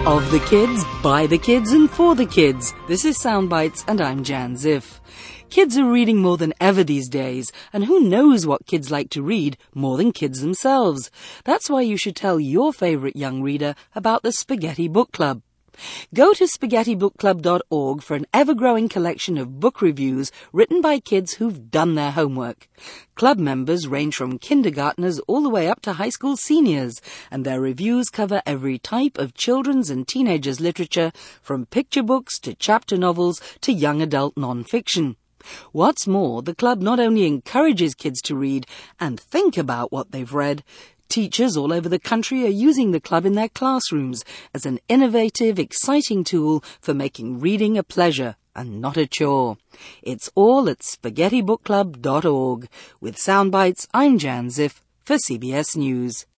Of the kids, by the kids and for the kids. This is Soundbites and I'm Jan Ziff. Kids are reading more than ever these days, and who knows what kids like to read more than kids themselves. That's why you should tell your favourite young reader about the Spaghetti Book Club. Go to spaghettibookclub.org for an ever-growing collection of book reviews written by kids who've done their homework. Club members range from kindergartners all the way up to high school seniors, and their reviews cover every type of children's and teenagers' literature, from picture books to chapter novels to young adult non-fiction. What's more, the club not only encourages kids to read and think about what they've read, teachers all over the country are using the club in their classrooms as an innovative, exciting tool for making reading a pleasure and not a chore. It's all at spaghettibookclub.org. With Soundbites, I'm Jan Ziff for CBS News.